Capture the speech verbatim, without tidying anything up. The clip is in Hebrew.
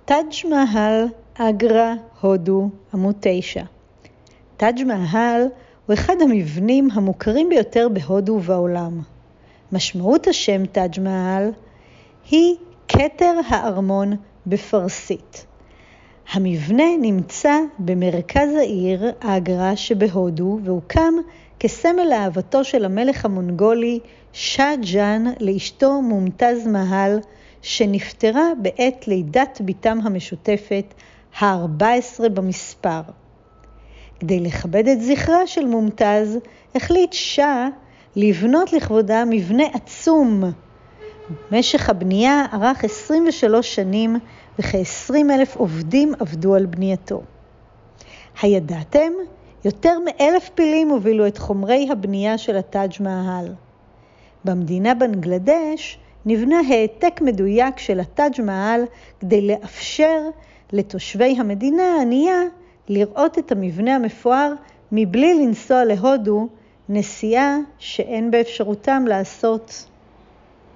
טאג' מהל, אגרה, הודו, עמוד תשע. טאג' מהל הוא אחד המבנים המוכרים ביותר בהודו ובעולם. משמעות השם טאג' מהל היא כתר הארמון בפרסית. המבנה נמצא במרכז העיר אגרה שבהודו והוקם כסמל לאהבתו של המלך המונגולי שאה ג'אן לאשתו מומטז מהל, שנפטרה בעת לידת ביתם המשותפת ה-ארבע עשרה במספר. כדי לכבד את זכרה של מומטז, החליט שאה לבנות לכבודה מבנה עצום. משך הבנייה ארך עשרים ושלוש שנים וכ-עשרים אלף עובדים עבדו על בנייתו. הידעתם? יותר מאלף פילים הובילו את חומרי הבנייה של הטאג' מהל. במדינה בנגלדש נבנה העתק מדויק של הטאג' מהל כדי לאפשר לתושבי המדינה הענייה לראות את המבנה המפואר מבלי לנסוע להודו, נסיעה שאין באפשרותם לעשות.